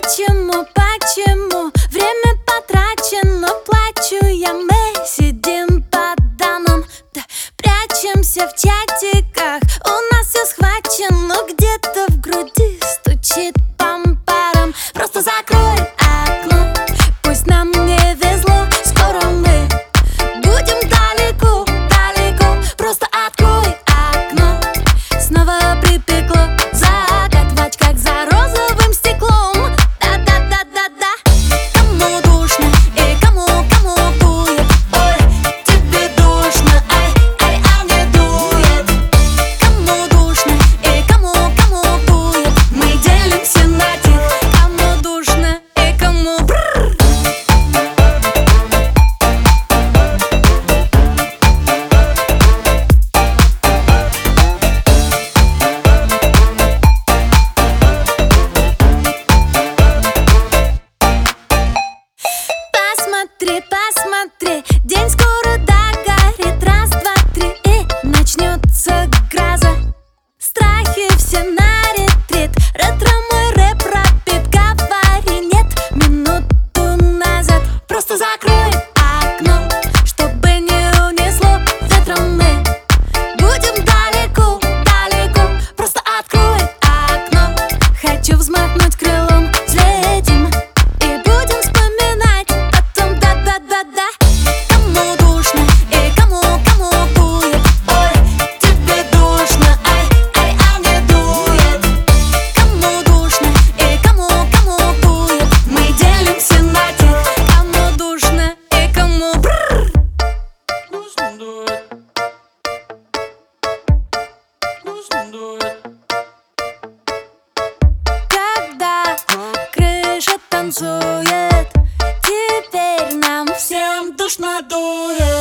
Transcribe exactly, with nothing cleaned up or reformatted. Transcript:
Почему, почему время потрачено, плачу я, мы сидим под домом, да, прячемся в чатиках, у нас все схвачено, где-то в груди стучит пам-парам. Просто закрой окно, пусть нам не везло, скоро мы будем далеко, далеко. Просто открой окно, снова припекло, загадывать как за розовым стеклом. Да-да-да-да-да. Кому душно и кому, кому дует? Ой, тебе душно, ай, ай, а мне дует. Кому душно и кому, кому дует? Мы делимся на тех, кому душно и кому бррр. Посмотри, посмотри, день скоро догорит. Раз, два, три, и начнется гроза. Страхи все на ретрит, ретро мой рэп пропит. Говори нет минуту назад. Просто закрой окно, чтобы не унесло ветром. Мы будем далеко, далеко. Просто открой окно, хочу взмахнуть крылом, взлетим и будем вспоминать потом. Да-да-да-да. Кому душно и кому, кому дует? Ой, тебе душно, ай, ай, а мне дует. Кому душно и кому, кому дует? Мы делимся на тех, кому душно и кому бррр. Грустно дует. Грустно дует. Когда крыша танцует, теперь нам всем Всем душно дует.